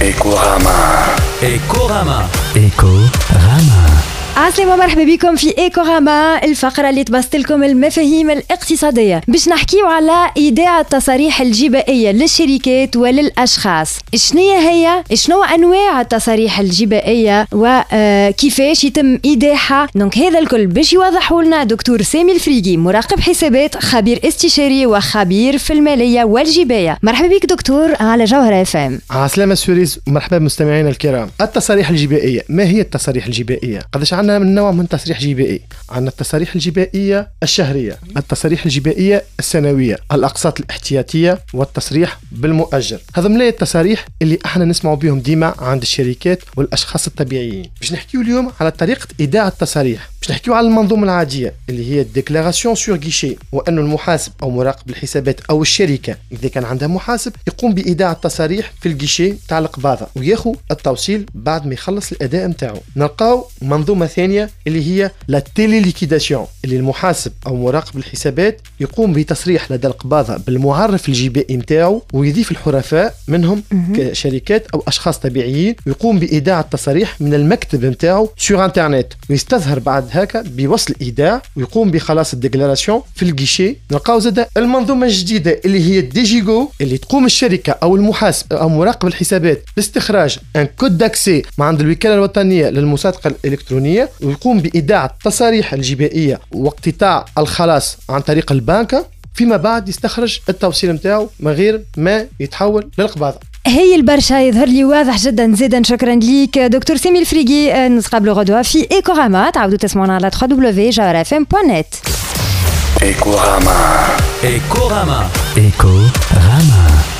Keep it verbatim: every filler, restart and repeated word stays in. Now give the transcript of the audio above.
ايكوراما ايكوراما ايكوراما عسلامة، مرحبا بكم في ايكوراما، الفقرة اللي تبسط لكم المفاهيم الاقتصادية باش نحكيو على إيداع التصاريح الجبائية للشركات وللأشخاص. شنية هي؟ شنو أنواع التصاريح الجبائية وكيفاش يتم إيداعها؟ دونك هذا الكل باش يوضحوا لنا دكتور سامي الفريقي، مراقب حسابات، خبير استشاري وخبير في المالية والجباية. مرحبا بك دكتور على جوهرة اف ام. عسلامة سوريز، مرحبا بمستمعينا الكرام. التصاريح الجبائية، ما هي التصاريح الجبائية؟ قداش عندنا من نوع من تصريح جبائي؟ عندنا التصاريح الجبائية الشهرية، التصاريح الجبائية السنوية، الأقساط الاحتياطية، والتصريح بالمؤجر. هذا ملاي التصاريح اللي احنا نسمعوا بهم ديما عند الشركات والأشخاص الطبيعيين. باش نحكيو اليوم على طريقة إيداع التصاريح، باش نحكيو على المنظومة العادية اللي هي الديكلاراسيون سور غيشي، وأنه المحاسب أو مراقب الحسابات أو الشركة إذا كان عندها محاسب يقوم بإيداع التصاريح في الغيشي تاع القباضة وياخو التوصيل بعد ما يخلص الأداء متاعه. نلقاو منظومة ثانية اللي هي لا تيلي ليكيداسيون، اللي المحاسب أو مراقب الحسابات يقوم بتصريح لدى القباضة بالمعرف الجبائي متاعه ويضيف الحرفاء منهم كشركات أو أشخاص طبيعيين، ويقوم بإيداع التصاريح من المكتب متاعه سور انترنت، ويستظهر بعد هكا بوصل إيداع ويقوم بخلاص الديكلاراسيون في الجيشي. نلقاو زاده المنظومة الجديدة اللي هي الديجيغو، اللي تقوم الشركة أو المحاسب أو مراقب الحسابات باستخراج ان كود داكسي مع عند الوكالة الوطنية للمصادقة الإلكترونية، ويقوم بإيداع التصاريح الجبائية واقتطاع الخلاص عن طريق البنكة، فيما بعد يستخرج التوصيل متاعه من غير ما يتحول للقباضة. هي البرشا يظهر لي واضح جدا. زيدا شكرا ليك دكتور سامي الفريقي. نتقابلوا غدوة في ايكوراما، تعاودوا تسمعونا على دبليو دبليو دبليو دوت جوهرة اف ام دوت نت. ايكوراما ايكوراما ايكوراما